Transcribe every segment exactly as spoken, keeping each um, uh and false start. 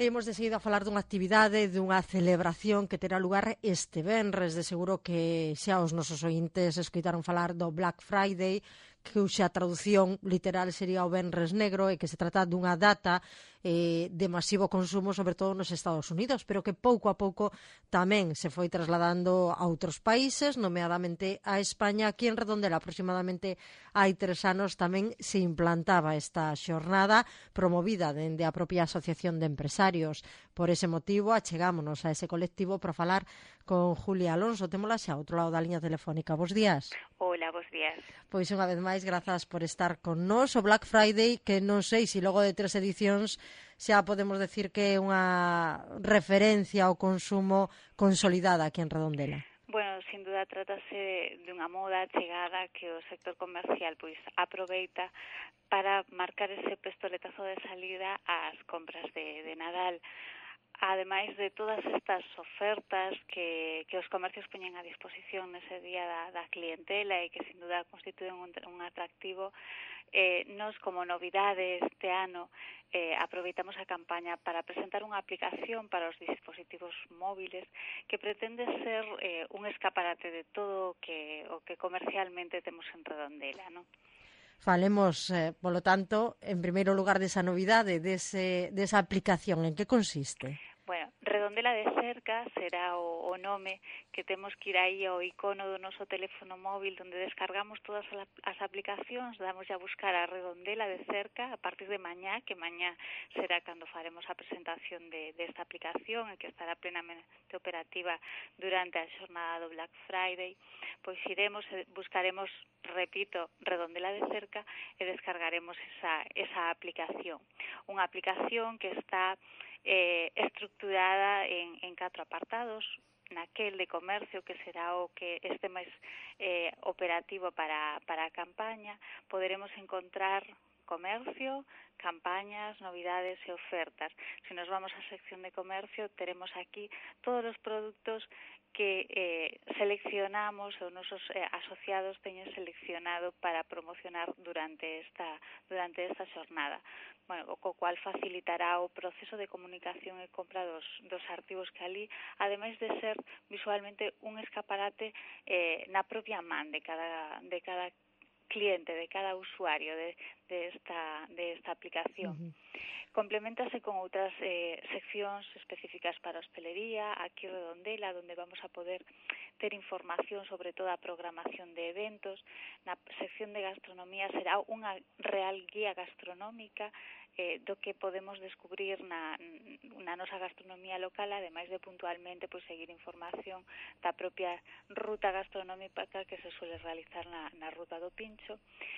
Imos de seguida a falar dunha actividade, dunha celebración que terá lugar este venres. De seguro que xa os nosos ointes escoitaron falar do Black Friday, que xa a traducción literal sería o venres negro, e que se trata dunha data eh, de masivo consumo, sobre todo nos Estados Unidos, pero que pouco a pouco tamén se foi trasladando a outros países, nomeadamente a España. Aquí en Redondela, aproximadamente hai tres anos, tamén se implantaba esta xornada promovida dende a propia Asociación de Empresarios. Por ese motivo, achegámonos a ese colectivo para falar con Julia Alonso. Témola xa ao outro lado da liña telefónica. Bos días. Hola, bos días. Pois unha vez máis, grazas por estar con nós. O Black Friday, que non sei se logo de tres edicións xa podemos decir que é unha referencia ao consumo consolidada aquí en Redondela. Bueno, sin duda trátase de unha moda chegada que o sector comercial pois aproveita para marcar ese pistoletazo de salida ás compras de, de Nadal. Ademais de todas estas ofertas que, que os comercios poñen a disposición nese día da, da clientela e que sin duda constituen un, un atractivo, eh, nos como novidade este ano eh, aproveitamos a campaña para presentar unha aplicación para os dispositivos móviles que pretende ser eh, un escaparate de todo o que, o que comercialmente temos en Redondela, non? Falemos, eh, polo tanto, en primeiro lugar desa novidade, dese, desa aplicación. En que consiste? Bueno, Redondela de cerca será o, o nome que temos que ir aí ao icono do noso teléfono móvil onde descargamos todas as aplicacións, damos a buscar a Redondela de cerca a partir de mañá, que mañá será cando faremos a presentación de, desta aplicación e que estará plenamente operativa durante a xornada do Black Friday. Pois iremos e buscaremos, repito, Redondela de cerca e descargaremos esa, esa aplicación. Unha aplicación que está Eh, estructurada en, en catro apartados. Naquel de comercio, que será o que este máis eh, operativo para, para a campaña, poderemos encontrar comercio, campañas, novidades e ofertas. Se nos vamos á sección de comercio, teremos aquí todos os produtos que eh, seleccionamos ou nosos eh, asociados teñen seleccionado para promocionar durante esta durante esta xornada. Bueno, o co cual facilitará o proceso de comunicación e compra dos, dos artigos que ali, ademais de ser visualmente un escaparate eh, na propia man de cada de cada cliente, de cada usuario de, de, esta, de esta aplicación. Uh-huh. Complementase con outras eh, seccións específicas para a hostelería, aquí Redondela, donde vamos a poder ter información sobre toda a programación de eventos. Na sección de gastronomía será unha real guía gastronómica eh, do que podemos descubrir na, na nosa gastronomía local, ademais de puntualmente pois, seguir información da propia ruta gastronómica que se suele realizar na, na ruta do Pincho.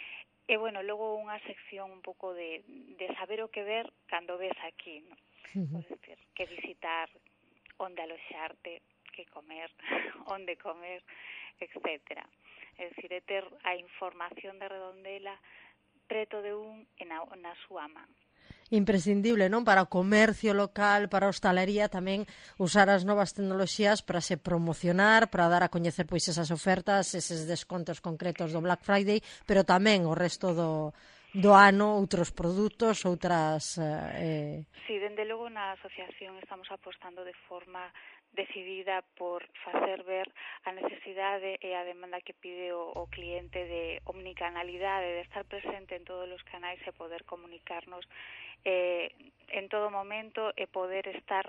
E, bueno, logo unha sección un pouco de, de saber o que ver cando ves aquí, ¿no? Uh-huh. Podes decir, que visitar, onde aloxarte, que comer, onde comer, etcétera. É dicir, é ter a información de Redondela preto de un e na, na súa man. Imprescindible, non? Para o comercio local, para a hostalería, tamén usar as novas tecnoloxías para se promocionar, para dar a coñecer pois esas ofertas, eses descontos concretos do Black Friday, pero tamén o resto do, do ano, outros produtos, outras... Eh... Sí, dende logo na asociación estamos apostando de forma decidida por facer ver a necesidade e a demanda que pide o, o cliente de omnicanalidade, de estar presente en todos os canais e poder comunicarnos eh, en todo momento e poder estar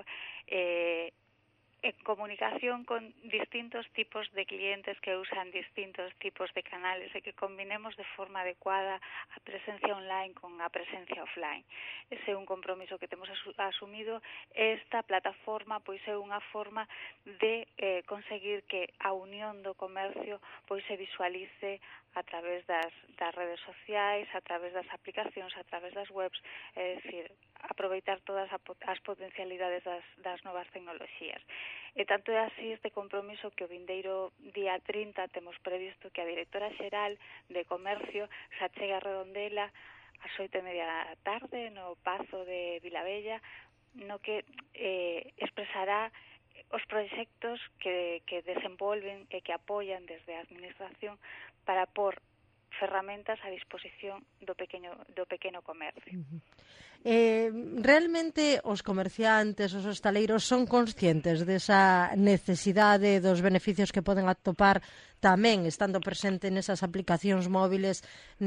eh, en comunicación con distintos tipos de clientes que usan distintos tipos de canales e que combinemos de forma adecuada a presencia online con a presencia offline. Ese é un compromiso que temos asumido. Esta plataforma pois é unha forma de eh, conseguir que a unión do comercio pois se visualice a través das, das redes sociais, a través das aplicacións, a través das webs, é dicir, aproveitar todas as potencialidades das, das novas tecnoloxías. E tanto é así este compromiso que o vindeiro día trinta temos previsto que a directora xeral de Comercio se achegue a Redondela ás oito e media da tarde no Pazo de Vilabella, no que eh, expresará os proxectos que, que desenvolven e que apoian desde a Administración para por ferramentas a disposición do pequeno, do pequeno comercio. Uh-huh. Eh, realmente os comerciantes, os hostaleiros son conscientes desa necesidade dos beneficios que poden atopar tamén estando presente nesas aplicacións móviles,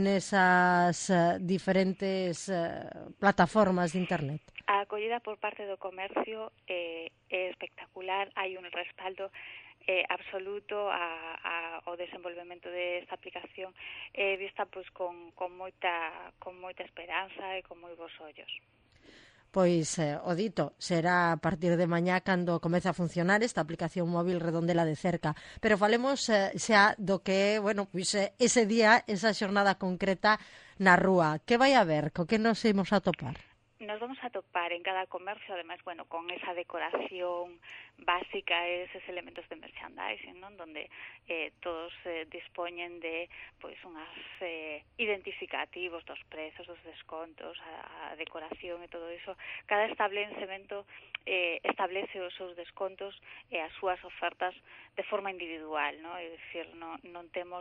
nesas uh, diferentes uh, plataformas de internet? A acollida por parte do comercio eh, é espectacular, hai un respaldo eh, absoluto a, a, ao desenvolvemento desta aplicación eh, vista pois con, con moita con moita esperanza e con moi bons ollos. Pois, eh, o dito, será a partir de mañá cando comece a funcionar esta aplicación móvil Redondela de Cerca. Pero falemos eh, xa do que é, bueno, pois eh, ese día, esa xornada concreta na rúa. Que vai haber? Co que nos imos a topar? Nos vamos a topar en cada comercio, además, bueno, con esa decoración básica, esos elementos de merchandising, ¿no? Donde eh, todos eh, dispoñen de, pois, unhas eh, identificativos dos prezos, dos descontos, a, a decoración e todo eso. Cada establecemento eh, establece os seus descontos e as súas ofertas de forma individual, ¿no? É dicir, non, non temos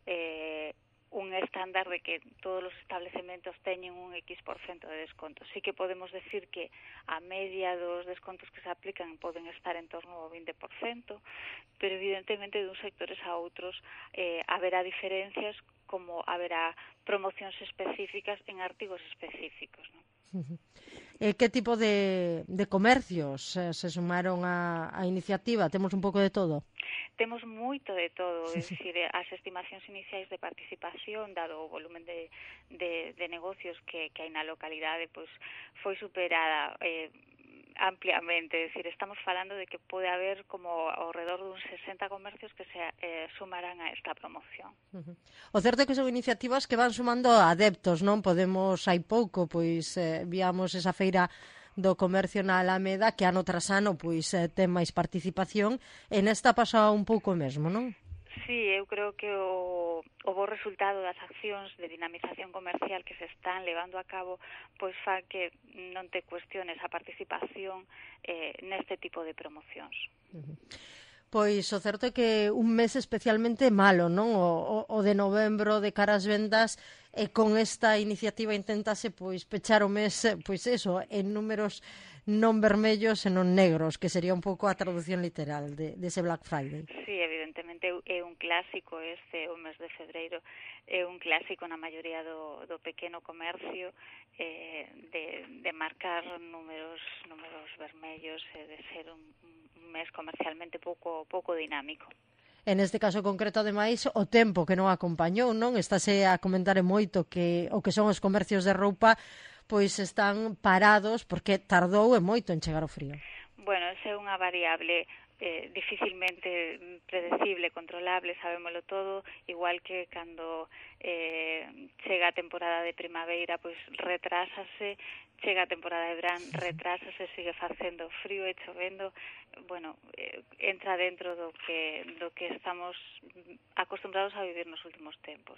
eh, un estándar de que todos os establecementos teñen un X por cento de desconto. Sí que podemos decir que a media dos descontos que se aplican poden estar en torno ao vinte por cento, pero evidentemente de uns sectores a outros eh, haberá diferencias, como haberá promocións específicas en artigos específicos, ¿no? Uh-huh. Eh, que tipo de, de comercios eh, se sumaron a, a iniciativa? Temos un pouco de todo? Temos moito de todo, é dicir, as estimacións iniciais de participación, dado o volumen de, de, de negocios que, que hai na localidade, pois foi superada eh, ampliamente, é dicir, estamos falando de que pode haber como ao redor duns sesenta comercios que se eh, sumarán a esta promoción. Uh-huh. O certo é que son iniciativas que van sumando adeptos, non? Podemos, hai pouco, pois, eh, víamos esa feira do comercio na Alameda que ano tras ano pois eh, ten máis participación e nesta pasa un pouco mesmo, non? Sí, eu creo que o, o bo resultado das accións de dinamización comercial que se están levando a cabo pois fa que non te cuestiones a participación eh, neste tipo de promocións. Uh-huh. Pois o certo é que un mes especialmente malo, non? O, o, o de novembro de cara ás vendas e con esta iniciativa inténtase pois pechar o mes, pois eso, en números non vermellos e non negros, que sería un pouco a traducción literal de, de ese Black Friday. Sí, evidentemente é un clásico este, o mes de febreiro, é un clásico na maioría do, do pequeno comercio eh, de, de marcar números números vermellos e de ser un, un mes comercialmente pouco pouco dinámico. En este caso concreto, ademais, o tempo que non acompañou, non? Estáse a comentar moito que o que son os comercios de roupa pois están parados porque tardou e moito en chegar o frío. Bueno, esa é unha variable eh, dificilmente predecible, controlable, sabémolo todo, igual que cando eh, chega a temporada de primavera, pois retrásase, chega a temporada de verán, retrásase, sigue facendo frío e chovendo, bueno, eh, entra dentro do que do que estamos acostumbrados a vivir nos últimos tempos.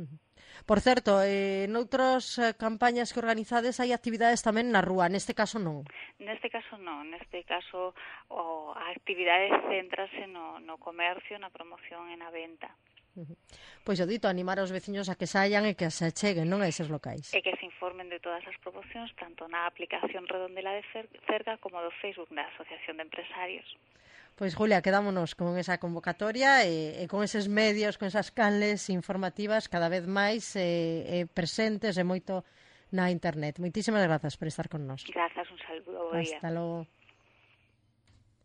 Por certo, eh, noutras eh, campañas que organizades hai actividades tamén na rúa, neste caso non? Neste caso non, neste caso o, a actividade céntrase no, no comercio, na promoción e na venta. Uh-huh. Pois o dito, animar aos veciños a que saian e que se acheguen, non, a eses locais. E que se informen de todas as promocións, tanto na aplicación Redondela de Cerca como do Facebook da Asociación de Empresarios. Pois, Julia, quedámonos con esa convocatoria e, e con eses medios, con esas canles informativas cada vez máis e, e presentes e moito na internet. Moitísimas grazas por estar con nós. Grazas, un saludo. Hasta logo.